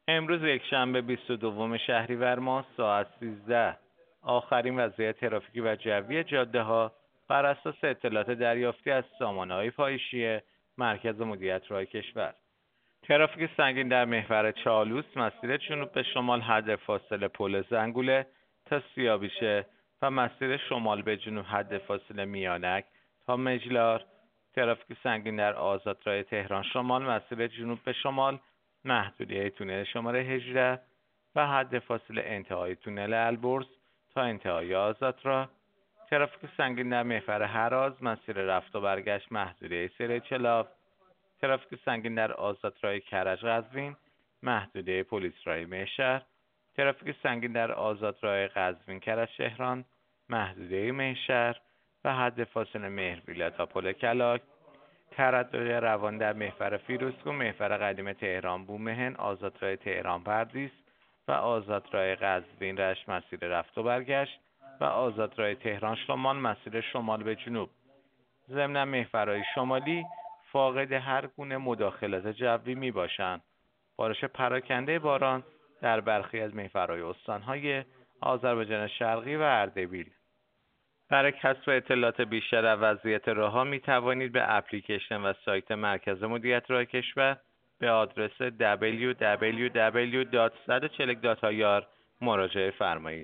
امروز یکشنبه 22 شهریور ماه ساعت 13 آخرین وضعیت ترافیکی و جوی جاده ها بر اساس اطلاعات دریافتی از سامانه‌های پایشی مرکز مدیریت راه کشور. ترافیک سنگین در محور چالوس مسیر جنوب به شمال حد فاصله پل زنگوله تا سیابیشه و مسیر شمال به جنوب حد فاصله میانک تا مجلار. ترافیک سنگین در آزادراه تهران شمال مسیر جنوب به شمال محدودیت تونل شماره 18 و حد فاصله انتهای تونل البرز تا انتهای آزادراه. ترافیک سنگین در محور هراز مسیر رفت و برگشت محدودیت سر چلاف. ترافیک سنگین در آزادراه کرج قزوین محدوده پلیس راه مهشهر. ترافیک سنگین در آزادراه قزوین کرج تهران محدوده مهشهر و حد فاصله مهرویلا تا پل کلاک. تردد روان در محور فیروزکوه محور قدیم تهران بومهن آزادراه تهران پردیس و آزادراه قزوین رشت مسیر رفت و برگشت و آزادراه تهران شمال مسیر شمال به جنوب. ضمن محورهای شمالی فاقد هر گونه مداخلات جوی می باشند. بارش پراکنده باران در برخی از محورهای استانهای آذربایجان شرقی و اردبیل. برای کسب اطلاعات بیشتر از وضعیت راه‌ها می توانید به اپلیکیشن و سایت مرکز مدیریت راه کشور به آدرس www.140.ir مراجعه فرمایید.